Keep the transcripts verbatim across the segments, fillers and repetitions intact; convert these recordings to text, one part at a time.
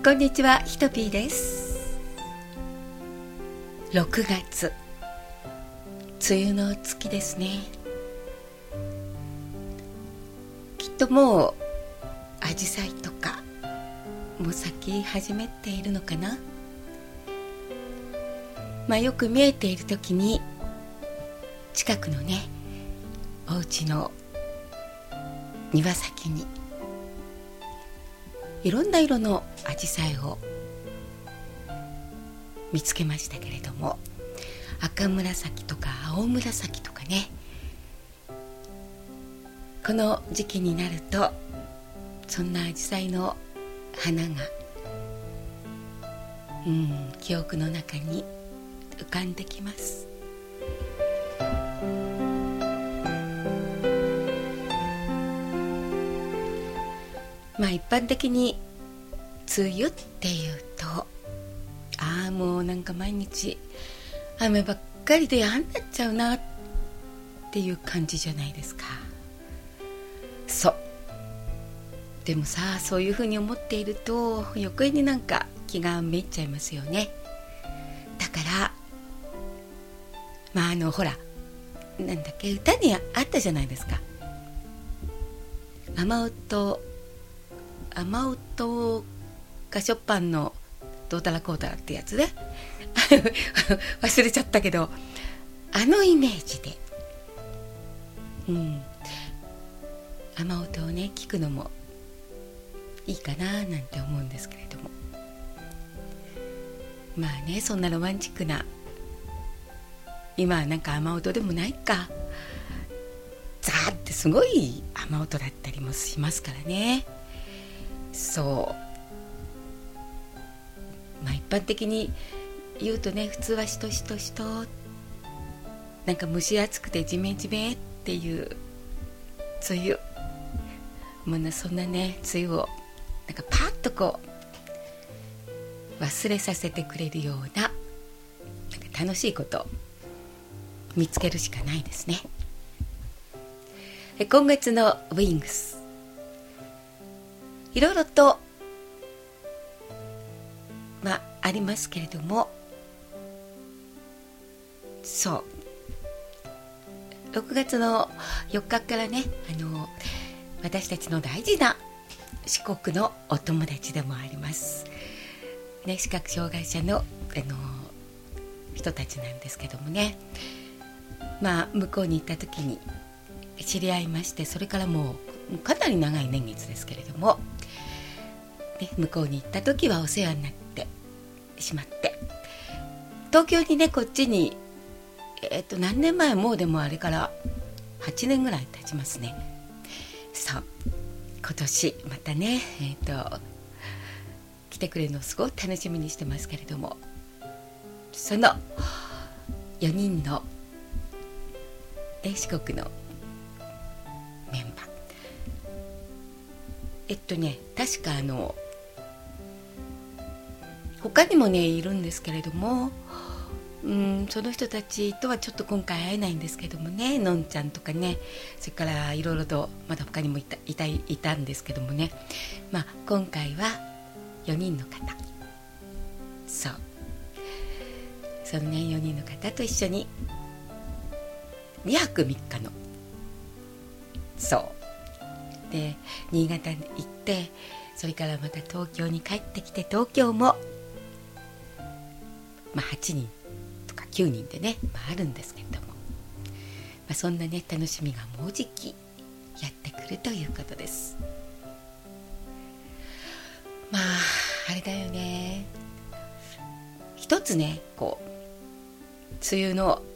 こんにちは、ひとぴーです。ろくがつ、梅雨の月ですね。きっともうアジサイとかもう咲き始めているのかな。まあよく見えている時に近くのねお家の庭先にいろんな色のアジサイを見つけましたけれども、赤紫とか青紫とかね、この時期になるとそんなアジサイの花がうん記憶の中に浮かんできます。まあ一般的に梅雨っていうと、ああもうなんか毎日雨ばっかりで嫌になっちゃうなっていう感じじゃないですか。そうでもさ、そういうふうに思っていると余計になんか気がめいっちゃいますよね。だからまああのほらなんだっけ、歌にあったじゃないですか。雨音雨音がショパンのどうたらこうたらってやつで忘れちゃったけど、あのイメージでうん雨音をね聞くのもいいかななんて思うんですけれども、まあねそんなロマンチックな今はなんか雨音でもないか、ザーってすごい雨音だったりもしますからね。そうまあ一般的に言うとね、普通はしとしとしとなんか蒸し暑くてジメジメっていう梅雨、もうねそんなね梅雨をなんかパッとこう忘れさせてくれるような、なんか楽しいことを見つけるしかないですね。今月のウィングス、いろいろとまあありますけれども、そうろくがつのよっかからね、あの私たちの大事な四国のお友達でもあります、ね、視覚障害者の、あの人たちなんですけどもね、まあ向こうに行った時に知り合いまして、それからもうかなり長い年月ですけれども、ね、向こうに行った時はお世話になってしまって、東京にねこっちにえっと何年前、もうでもあれからはちねんぐらい経ちますね。そう今年またねえっと来てくれるのをすごい楽しみにしてますけれども、そのよにんの、ね、四国のメンバー、えっとね確かあの他にもねいるんですけれども、うんその人たちとはちょっと今回会えないんですけどもね、のんちゃんとかね、それからいろいろとまだ他にもいた、いた、いたんですけどもね、まあ今回はよにんの方、そうそのねよにんの方と一緒ににはくみっかのそうで新潟に行って、それからまた東京に帰ってきて、東京もまあはちにんとかきゅうにんでね、まあ、あるんですけれども、まあ、そんなね楽しみがもうじきやってくるということです。まああれだよね、一つねこう梅雨の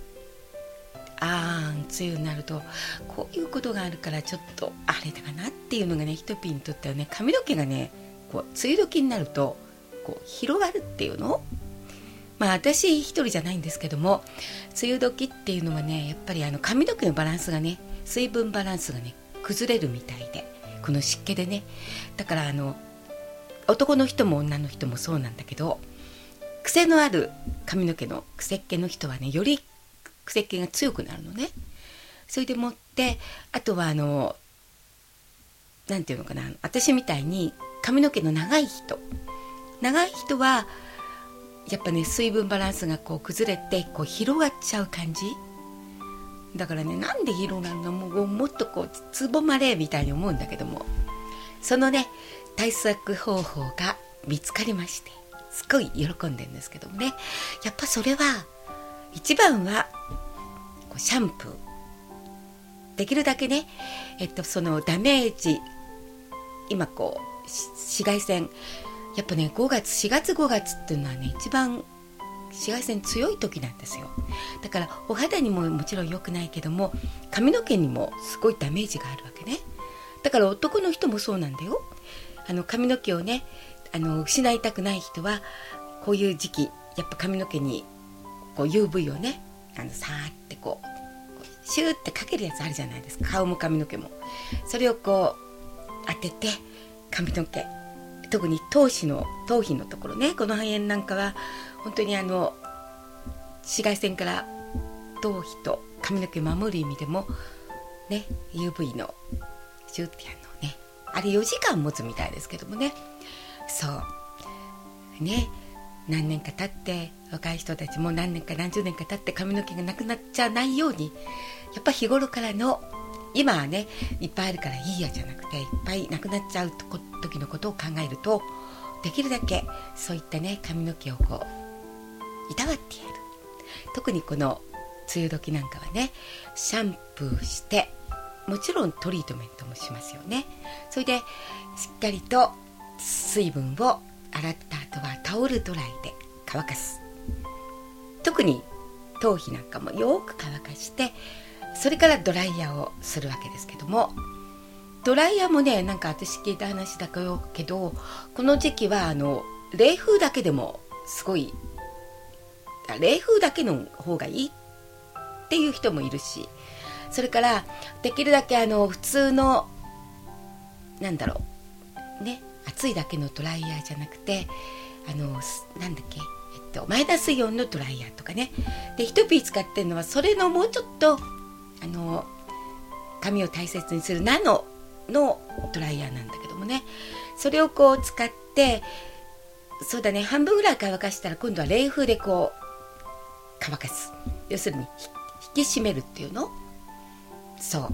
あー梅雨になるとこういうことがあるからちょっとあれだかなっていうのがね、ひとぴーにとってはね、髪の毛がねこう梅雨時になるとこう広がるっていうの、まあ私一人じゃないんですけども、梅雨時っていうのはねやっぱりあの髪の毛のバランスがね、水分バランスがね崩れるみたいで、この湿気でね、だからあの男の人も女の人もそうなんだけど、癖のある髪の毛の癖っ気の人はねより癖っ気が強くなるのね。それでもってあとはあのなんていうのかな、私みたいに髪の毛の長い人長い人はやっぱね水分バランスがこう崩れてこう広がっちゃう感じだからね、なんで広がるの、もうもっとこうつぼまれみたいに思うんだけども、そのね対策方法が見つかりまして、すごい喜んでるんですけどもね、やっぱそれは一番はこうシャンプーできるだけね、えっとそのダメージ、今こう紫外線やっぱねごがつしがつごがつっていうのはね一番紫外線強い時なんですよ。だからお肌にももちろん良くないけども、髪の毛にもすごいダメージがあるわけね。だから男の人もそうなんだよ。あの髪の毛をねあの失いたくない人はこういう時期やっぱ髪の毛にこう ユーブイ をねあのさーってこうシューってかけるやつあるじゃないですか。顔も髪の毛もそれをこう当てて髪の毛、特に頭皮の頭皮のところね、この肺炎なんかは本当にあの紫外線から頭皮と髪の毛を守る意味でもね ユーブイ のシューってやるのね、あれよじかん持つみたいですけどもね、そうね、何年か経って若い人たちも何年か何十年か経って髪の毛がなくなっちゃないように、やっぱ日頃からの今はねいっぱいあるからいいやじゃなくて、いっぱいなくなっちゃう時のことを考えると、できるだけそういったね髪の毛をこういたわってやる。特にこの梅雨時なんかはねシャンプーして、もちろんトリートメントもしますよね。それでしっかりと水分を洗った後はタオルドライで乾かす。特に頭皮なんかもよく乾かして、それからドライヤーをするわけですけども、ドライヤーもねなんか私聞いた話だけど、この時期はあの冷風だけでもすごい、冷風だけの方がいいっていう人もいるし、それからできるだけあの普通のなんだろうね、暑いだけのドライヤーじゃなくて、あのなんだっけ、えっとマイナスイオンのドライヤーとかね、でヒトピー使ってるのはそれのもうちょっとあの髪を大切にするナノのドライヤーなんだけどもね、それをこう使って、そうだね半分ぐらい乾かしたら今度は冷風でこう乾かす。要するに引き締めるっていうの。そう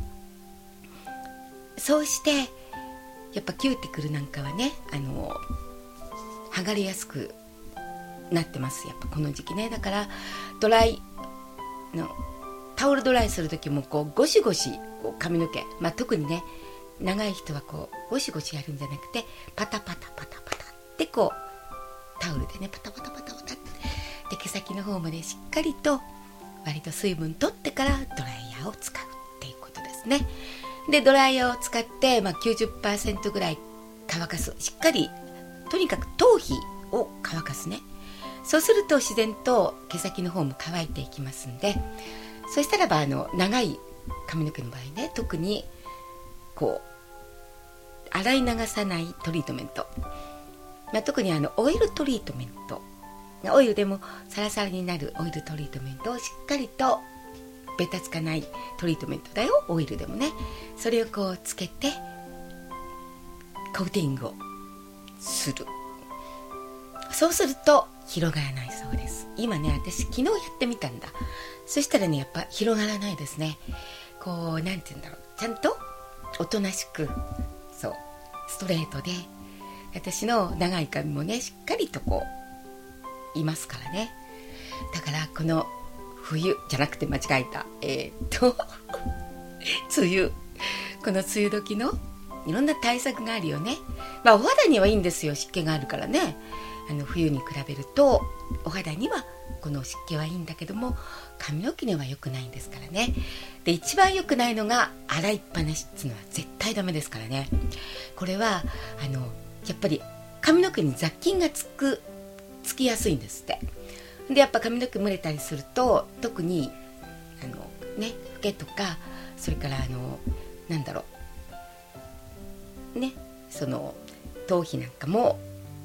そうしてやっぱキューティクルなんかはねあの剥がれやすくなってます、やっぱこの時期ね。だからドライのタオルドライする時もこうゴシゴシこう髪の毛、まあ、特にね長い人はこうゴシゴシやるんじゃなくて、パタパタパタパタってこうタオルでねパタパタパタパタってで毛先の方までしっかりと割と水分取ってからドライヤーを使うっていうことですね。でドライヤーを使って、まあ、きゅうじゅっパーセント ぐらい乾かす。しっかりとにかく頭皮を乾かすね。そうすると自然と毛先の方も乾いていきますんで、そしたらばあの長い髪の毛の場合ね、特にこう洗い流さないトリートメント、まあ、特にあのオイルトリートメント、オイルでもサラサラになるオイルトリートメントをしっかりとベタつかないトリートメントだよ、オイルでもね。それをこうつけてコーティングをする。そうすると広がらないそうです。今ね私昨日やってみたんだ。そしたらねやっぱ広がらないですね。こうなんて言うんだろう、ちゃんとおとなしく、そうストレートで、私の長い髪もねしっかりとこういますからね。だからこの冬じゃなくて間違えたえー、っと梅雨、この梅雨時のいろんな対策があるよね。まあお肌にはいいんですよ、湿気があるからね。あの冬に比べるとお肌にはこの湿気はいいんだけども、髪の毛には良くないんですからね。で一番良くないのが洗いっぱなしっていうのは絶対ダメですからね。これはあのやっぱり髪の毛に雑菌がつくつきやすいんですって。でやっぱ髪の毛蒸れたりすると、特にあのねフケとか、それからあのなんだろうね、その頭皮なんかも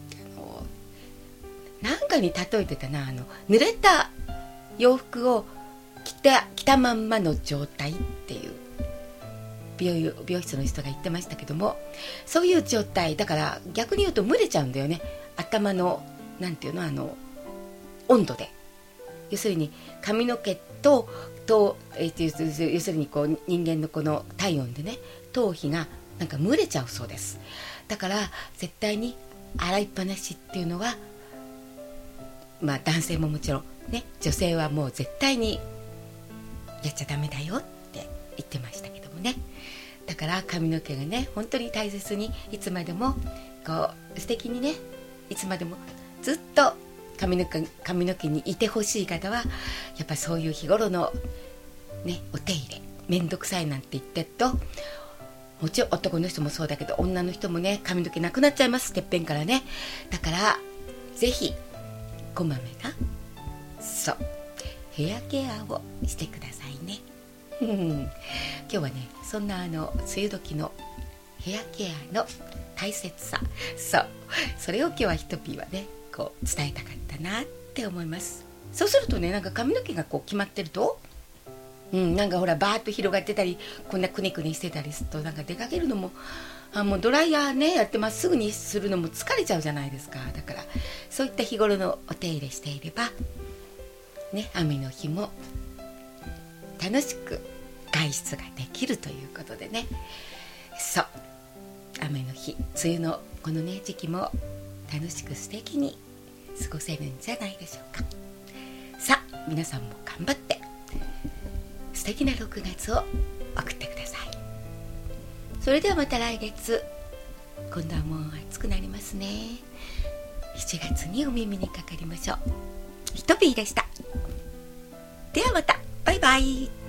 なんかに例えてたな、あの濡れた洋服を着た着たまんまの状態っていう美容、美容室の人が言ってましたけども、そういう状態だから逆に言うと蒸れちゃうんだよね。 頭のなんていうのあの温度で、要するに髪の毛とと、えー、要するにこう人間のこの体温でね頭皮がなんか蒸れちゃうそうです。だから絶対に洗いっぱなしっていうのは、まあ男性ももちろんね、女性はもう絶対にやっちゃダメだよって言ってましたけどもね。だから髪の毛がね本当に大切に、いつまでもこう素敵にね、いつまでもずっと髪の毛、髪の毛にいてほしい方はやっぱそういう日頃のねお手入れ、めんどくさいなんて言ってると、もちろん男の人もそうだけど女の人もね髪の毛なくなっちゃいます、てっぺんからね。だからぜひこまめなそうヘアケアをしてくださいね。今日はねそんなあの梅雨時のヘアケアの大切さ、そうそれを今日はひとぴーはねこう伝えたかったなって思います。そうするとね、なんか髪の毛がこう決まってると、うん、なんかほらバーッと広がってたりこんなくねくねしてたりすると、なんか出かけるのもあもうドライヤーねやってまっすぐにするのも疲れちゃうじゃないですか。だからそういった日頃のお手入れしていればね、雨の日も楽しく外出ができるということでね、そう雨の日、梅雨のこのね時期も楽しく素敵に過ごせるんじゃないでしょうか。さあ皆さんも頑張って素敵なろくがつを送ってください。それではまた来月、今度はもう暑くなりますね。しちがつにお耳にかかりましょう。ひとぴーでした。ではまた、バイバイ。